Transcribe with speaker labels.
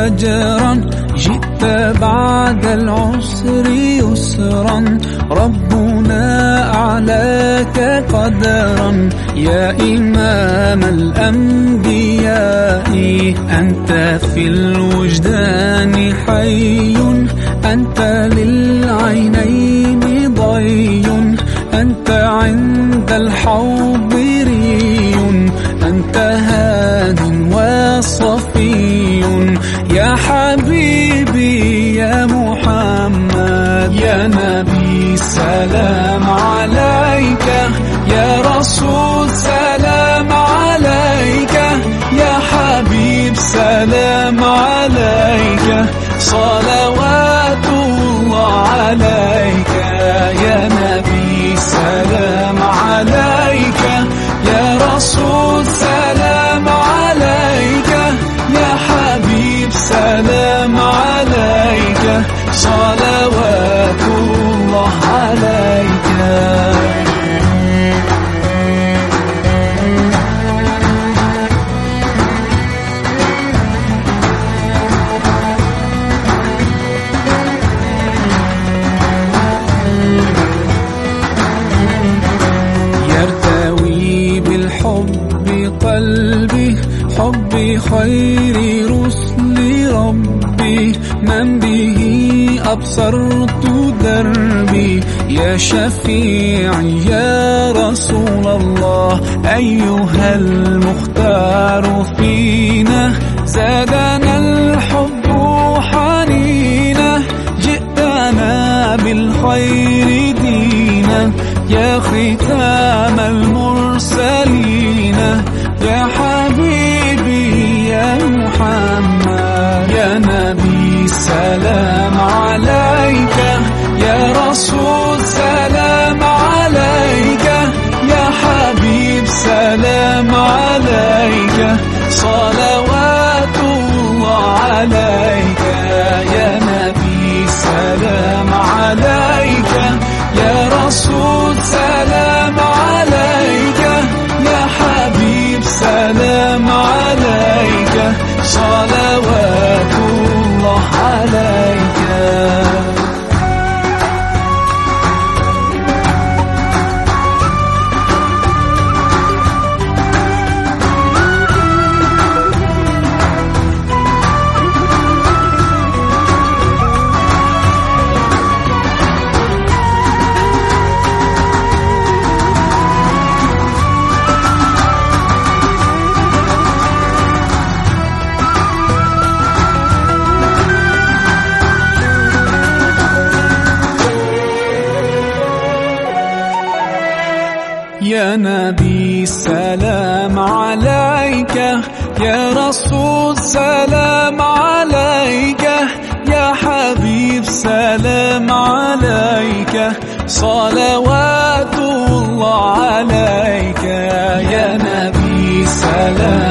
Speaker 1: فجرا، جئت بعد العسر يسرا، ربنا أعلاك قدرا. يا إمام الأنبياء أنت في الوجدان حي، أنت للعينين ضي، أنت عند الحوض ري، أنت هاد وصفي. يا حبيبي يا محمد، يا نبي سلام عليك، يا رسول سلام عليك، يا حبيب سلام عليك، صلوات الله عليك. يا نبي سلام عليك، يا رسول سلام عليك، يا حبيب سلام عليك، صلوات الله عليك. يرتوي بالحب قلبي، حب خير رسل ربي، من به أبصرت دربي. يا شفيعي يا رسول الله، أيها المختار فينا، زادنا الحب حنينا، جئتنا بالخير دينا، يا ختام المرسلين، يا حبيبي يا محمد، يا نبي سلام عليك، يا رسول سلام عليك، يا حبيب سلام عليك، صلوات الله عليك. يا نبي سلام عليك، يا رسول سلام عليك، يا حبيب سلام عليك، صلوات الله عليك. يا نبي سلام عليك، يا رسول سلام عليك، يا حبيب سلام عليك، صلوات الله عليك. يا نبي سلام